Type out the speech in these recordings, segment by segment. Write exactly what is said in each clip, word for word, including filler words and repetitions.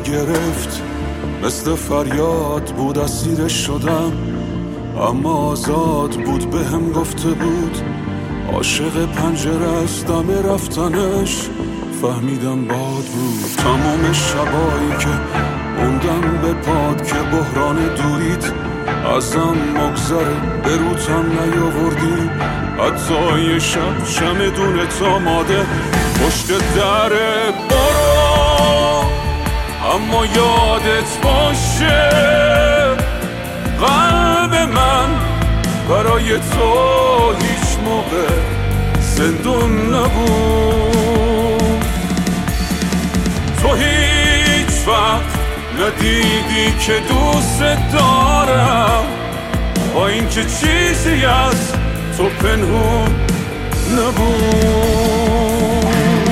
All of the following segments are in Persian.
گرفت، مثل فریاد بود اسیر شدم، اما آزاد بود به هم گفته بود عاشق پنجره است. دم رفتنش فهمیدم باد بود. تمام شبایی که موندم به پاد که بحران دوریت ازم مگذره، به روتم نیاوردی حتی یه شب شمدونت آماده پشت دره. برو اما یادت باشه قلب من برای تو هیچ موقع زندون نبود. تو هیچ وقت ندیدی که دوست دارم، با اینکه چیزی از تو پنهون نبود.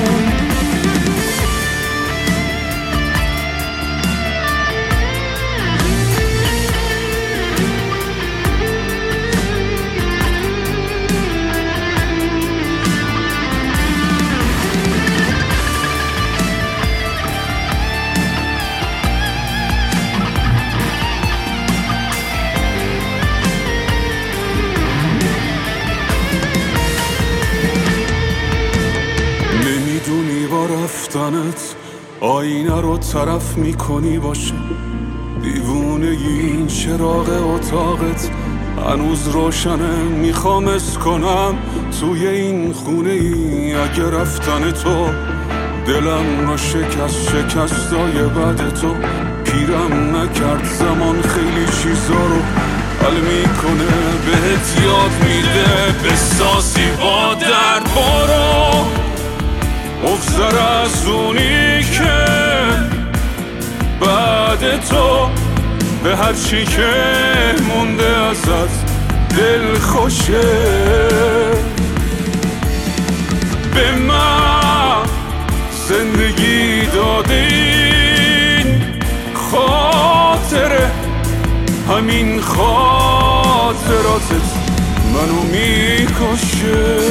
رفتنت آینه رو طرف میکنی باشه، دیوونه این چراغ اتاقت هنوز روشنه. میخوام اس کنم توی این خونه ای اگه رفتن تو دلم رو شکست، شکستای بعد تو پیرم نکرد. زمان خیلی چیزا رو حل میکنه، بهت یاد میده بسازی با درد. برو بگذر از اونی که بعد تو به هر چی که مونده ازت دل خوشه. به من زندگی دادین خاطره، همین خاطراتت منو میکشه.